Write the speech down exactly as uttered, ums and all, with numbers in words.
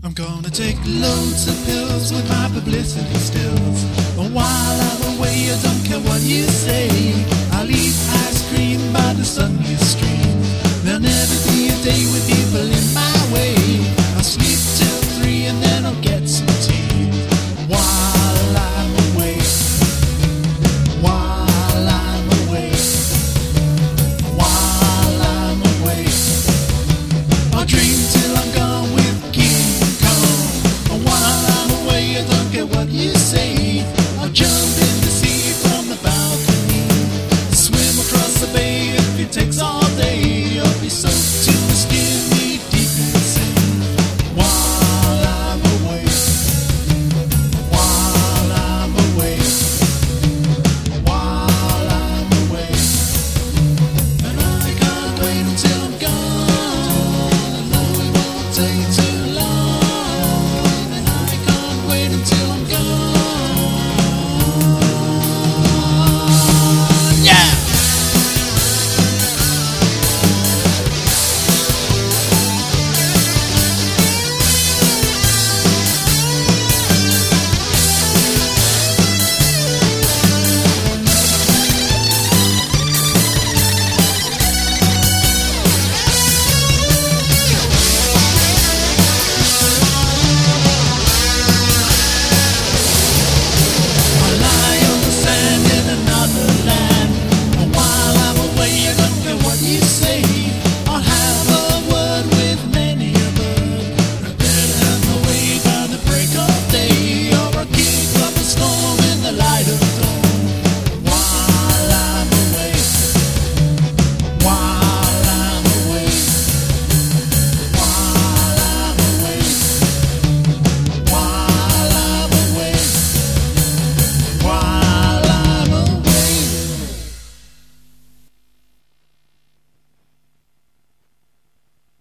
I'm gonna take loads of pills with my publicity stills. And while I'm away, I don't care what you say. I'll eat ice cream by the sun you stream.